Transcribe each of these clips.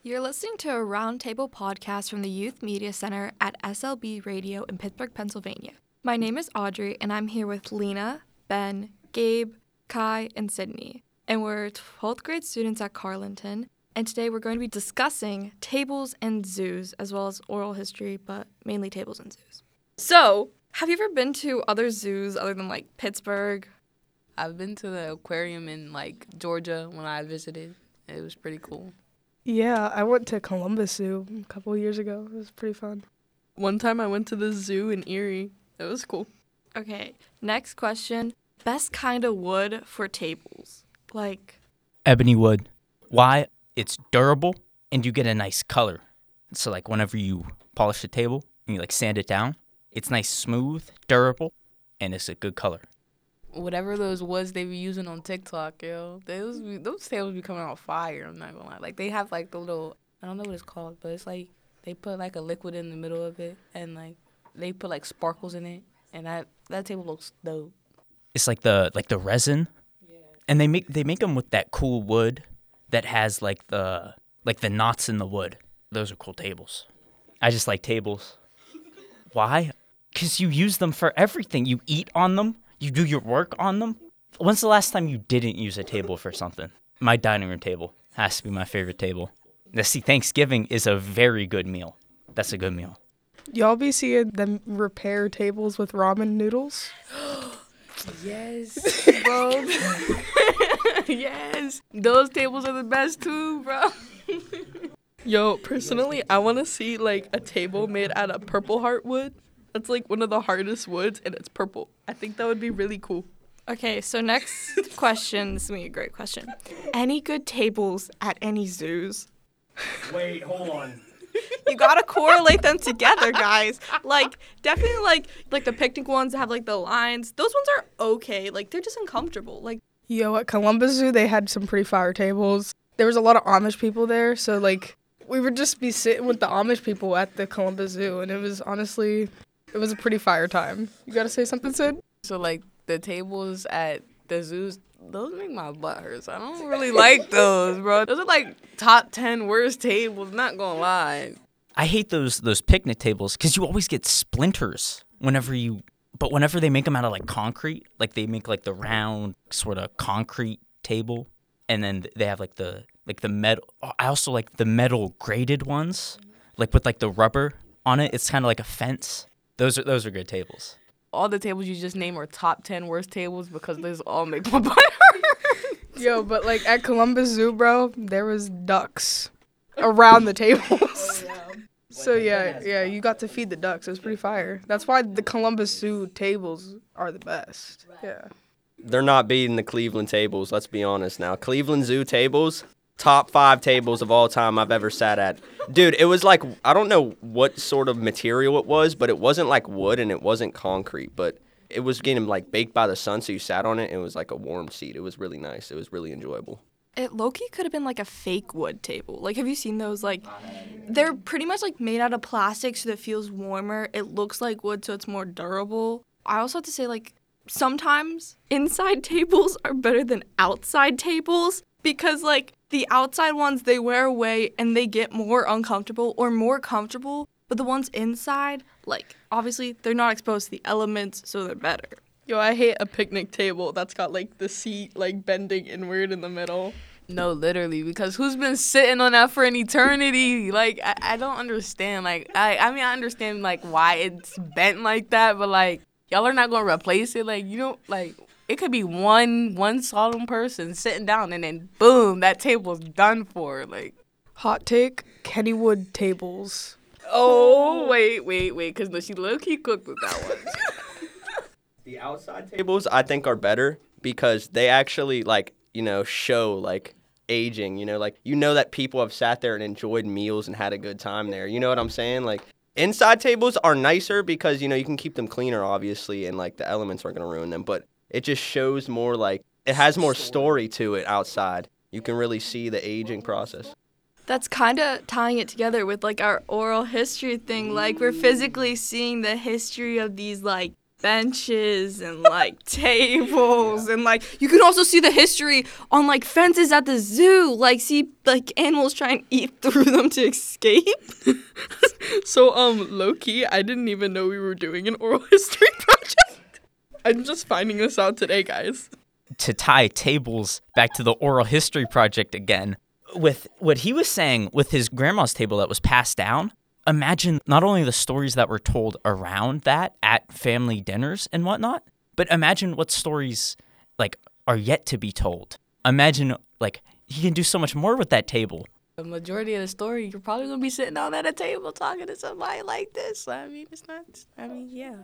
You're listening to a roundtable podcast from the Youth Media Center at SLB Radio in Pittsburgh, Pennsylvania. My name is Audrey, and I'm here with Lena, Ben, Gabe, Kai, and Sydney. And we're 12th grade students at Carleton. And today we're going to be discussing tables and zoos, as well as oral history, but mainly tables and zoos. So, have you ever been to other zoos other than, Pittsburgh? I've been to the aquarium in, Georgia when I visited. It was pretty cool. Yeah, I went to Columbus Zoo a couple years ago. It was pretty fun. One time I went to the zoo in Erie. It was cool. Okay, next question. Best kind of wood for tables? Ebony wood. Why? It's durable and you get a nice color. So whenever you polish the table and you sand it down, it's nice, smooth, durable, and it's a good color. Whatever those woods they be using on TikTok, those tables be coming out fire, I'm not gonna lie. They have the little, I don't know what it's called, but it's they put a liquid in the middle of it and they put sparkles in it, and that table looks dope. It's the resin. Yeah. And they make them with that cool wood that has the knots in the wood. Those are cool tables. I just like tables. Why? Because you use them for everything. You eat on them. You do your work on them. When's the last time you didn't use a table for something? My dining room table has to be my favorite table. Now, see, Thanksgiving is a very good meal. That's a good meal. Y'all be seeing them repair tables with ramen noodles? Yes, bro. Yes. Those tables are the best too, bro. Yo, personally, I want to see a table made out of purple heart wood. That's one of the hardest woods, and it's purple. I think that would be really cool. Okay, so next question. This is going to be a great question. Any good tables at any zoos? Wait, hold on. You gotta correlate them together, guys. Definitely the picnic ones that have the lines. Those ones are okay. They're just uncomfortable. Yo, at Columbus Zoo, they had some pretty fire tables. There was a lot of Amish people there, so we would just be sitting with the Amish people at the Columbus Zoo, and it was honestly, it was a pretty fire time. You gotta say something, Sid? So the tables at the zoos, those make my butt hurt. So I don't really like those, bro. Those are top 10 worst tables, not gonna lie. I hate those picnic tables because you always get splinters whenever they make them out of concrete, they make the round sort of concrete table, and then they have the metal. I also like the metal grated ones, with the rubber on it. It's kind of like a fence. Those are good tables. All the tables you just named are top 10 worst tables because those all make my butt hurt. Yo, but at Columbus Zoo, bro, there was ducks around the tables. So yeah, you got to feed the ducks. It was pretty fire. That's why the Columbus Zoo tables are the best. Yeah. They're not beating the Cleveland tables, let's be honest now. Cleveland Zoo tables, top 5 tables of all time I've ever sat at. Dude, it was I don't know what sort of material it was, but it wasn't wood and it wasn't concrete, but it was getting baked by the sun, so you sat on it and it was a warm seat. It was really nice. It was really enjoyable. It low-key could have been a fake wood table. Have you seen those? They're pretty much made out of plastic so that it feels warmer. It looks like wood so it's more durable. I also have to say sometimes inside tables are better than outside tables because the outside ones they wear away and they get more uncomfortable or more comfortable, but the ones inside, obviously they're not exposed to the elements, so they're better. Yo, I hate a picnic table that's got the seat bending inward in the middle. No, literally, because who's been sitting on that for an eternity? I don't understand. I understand why it's bent like that, but y'all are not gonna replace it. It could be one solemn person sitting down and then boom, that table's done for. Hot take, Kennywood tables. Oh, wait, because she low-key cooked with that one. The outside tables I think are better because they actually show aging, you know that people have sat there and enjoyed meals and had a good time there. You know what I'm saying? Inside tables are nicer because you can keep them cleaner obviously and the elements aren't going to ruin them, but it just shows more it has more story to it outside. You can really see the aging process. That's kind of tying it together with our oral history thing. We're physically seeing the history of these benches and like tables and like you can also see the history on like fences at the zoo, like see like animals try and eat through them to escape. So, low key, I didn't even know we were doing an oral history project. I'm just finding this out today, guys. To tie tables back to the oral history project again, with what he was saying with his grandma's table that was passed down, imagine not only the stories that were told around that at family dinners and whatnot, but imagine what stories like are yet to be told. Imagine like he can do so much more with that table. The majority of the story, you're probably gonna be sitting down at a table talking to somebody like this. I mean, it's not. I mean, yeah.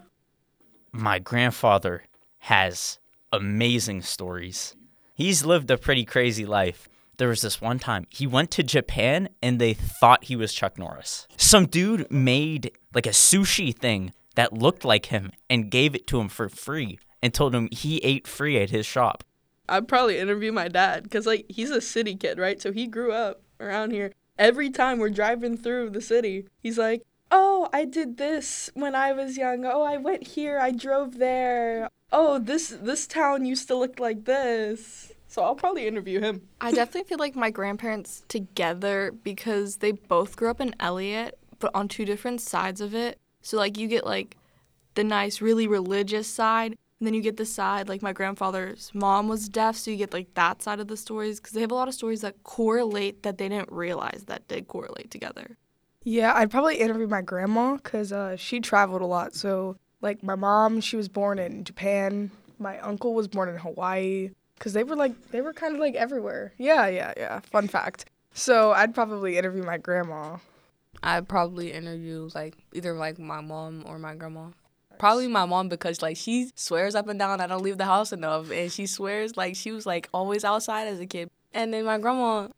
My grandfather has amazing stories. He's lived a pretty crazy life. There was this one time he went to Japan and they thought he was Chuck Norris. Some dude made like a sushi thing that looked like him and gave it to him for free and told him he ate free at his shop. I'd probably interview my dad because, like, he's a city kid, right? So he grew up around here. Every time we're driving through the city, he's like, oh, I did this when I was young. Oh, I went here. I drove there. Oh, this town used to look like this. So I'll probably interview him. I definitely feel like my grandparents together because they both grew up in Elliott, but on two different sides of it. So, like, you get, like, the nice, really religious side, and then you get the side, like, my grandfather's mom was deaf, so you get, like, that side of the stories, because they have a lot of stories that correlate that they didn't realize that did correlate together. Yeah, I'd probably interview my grandma because she traveled a lot. So, like, my mom, she was born in Japan. My uncle was born in Hawaii. Because they were kind of like everywhere. Yeah. Fun fact. So I'd probably interview my grandma. I'd probably interview like either like my mom or my grandma. Probably my mom because like she swears up and down I don't leave the house enough, and she swears like she was like always outside as a kid. And then my grandma,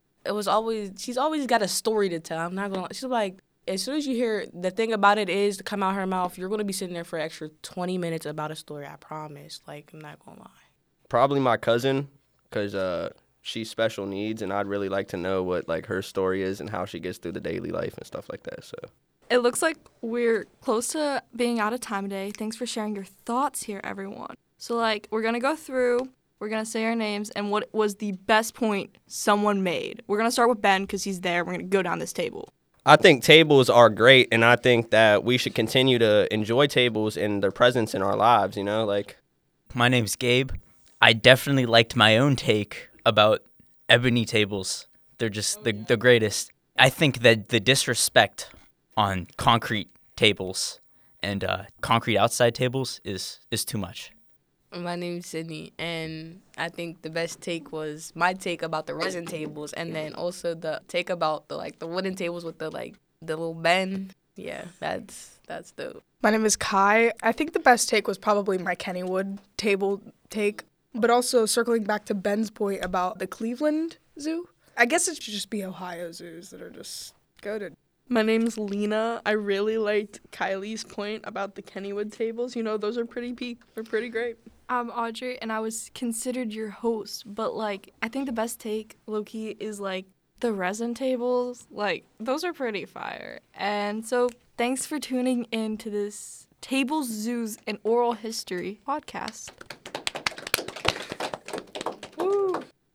she's always got a story to tell. I'm not gonna. She's like, as soon as you hear the thing about it is to come out her mouth, you're gonna be sitting there for an extra 20 minutes about a story. I promise. Like, I'm not gonna lie. Probably my cousin, because she's special needs, and I'd really like to know what like her story is and how she gets through the daily life and stuff like that. So It looks like we're close to being out of time today. Thanks for sharing your thoughts here, everyone. So, like, we're going to go through, we're going to say our names, and what was the best point someone made. We're going to start with Ben because he's there. We're going to go down this table. I think tables are great, and I think that we should continue to enjoy tables and their presence in our lives, you know, like. My name's Gabe. I definitely liked my own take about ebony tables. They're just the greatest. I think that the disrespect on concrete tables and concrete outside tables is too much. My name's Sydney, and I think the best take was my take about the resin tables, and then also the take about the wooden tables with the little bend. Yeah, that's dope. My name is Kai. I think the best take was probably my Kennywood table take. But also circling back to Ben's point about the Cleveland Zoo, I guess it should just be Ohio zoos that are just goated. My name's Lena. I really liked Kylie's point about the Kennywood tables. You know, those are pretty peak. They're pretty great. I'm Audrey, and I was considered your host, but, like, I think the best take, low-key, is, like, the resin tables. Like, those are pretty fire. And so thanks for tuning in to this Tables, Zoos, and Oral History podcast.